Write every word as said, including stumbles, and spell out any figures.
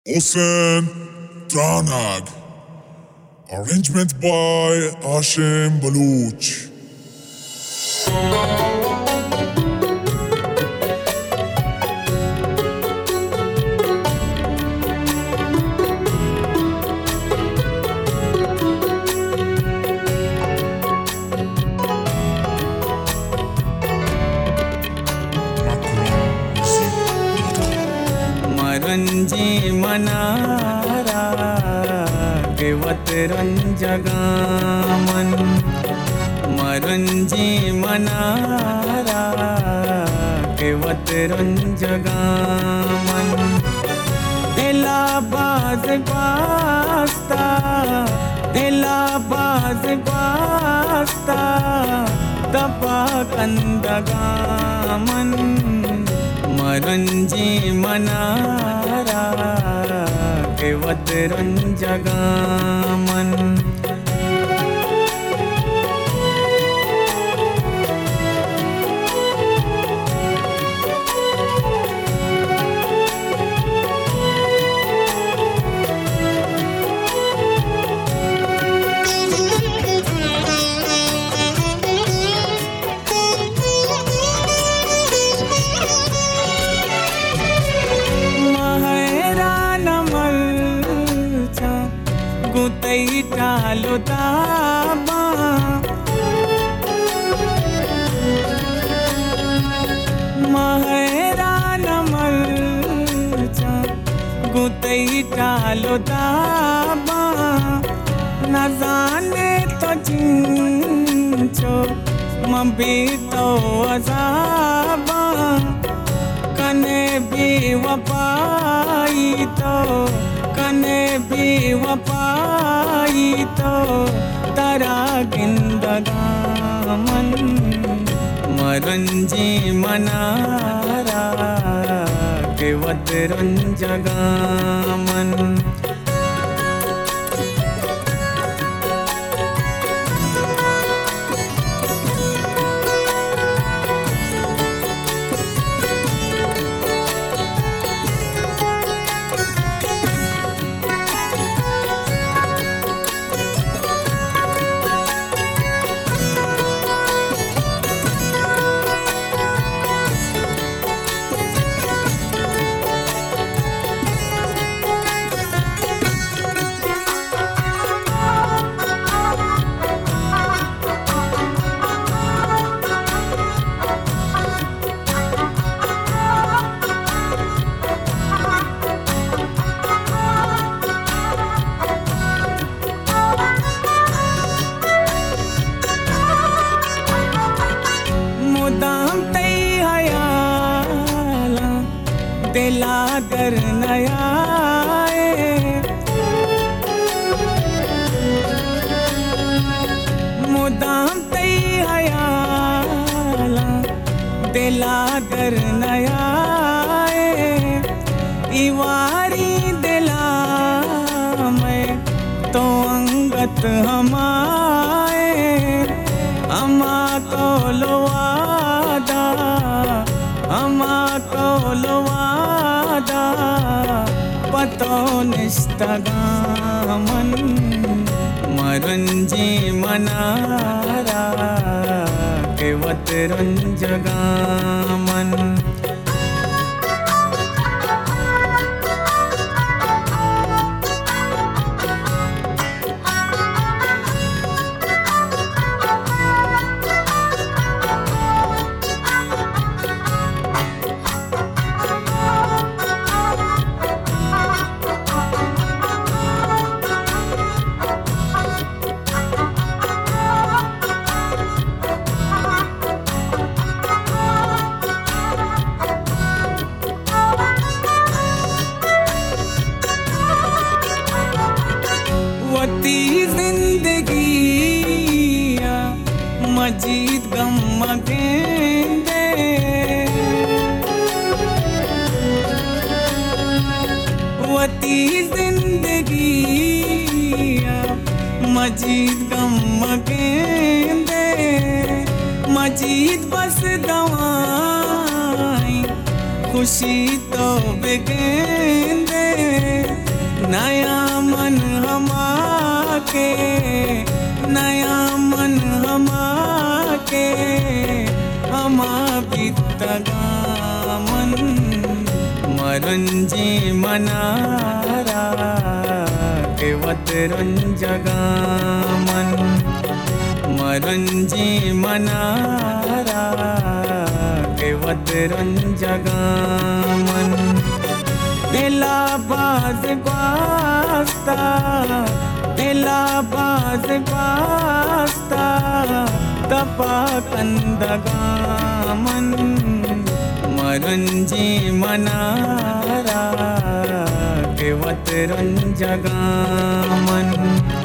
Hossein Tranag. Arrangement by Hashim Baluch. Ranji Mannara Kewat रंजगामन मरंजी Mannara Kewat रंजगामन दिला बाज pasta दिला बाज पास्ता तपा कंदगामन मरंजी मनारा केवत रंजगामन टालो ताबा महरा नमलचा गुतई टालो ताबा न जाने तो जिंचो मबी तो अजाबा कने भी वपाई तो कने भी वपाई तो तारा गिंदगामन मरंजी मनारा केवत रंजगामन दिला दर नया मुदाम तई हयाला दिला दर नया इवारी दिला मैं तो अंगत हमाए अमा तो लोवादा अमा तो लोवादा पतो निस्तगामन मरंजी मनारा केवत रंजगामन जिंदगी मजीद गम गेंदे वती जिंदगी मजीद गम गेंदे मजीद बस दवाई खुशी तो बिगेंदे नया मन हमा के नया मन हमा के हमा बीतगा मन मरंजी मनारा के वतरन जगा मन मरंजी मनारा के वतरन जगा मन दिला बाज बास्ता दिला बाज बास्ता तपा कंदगा मन मरंजी मनारा के वतरन जगा मन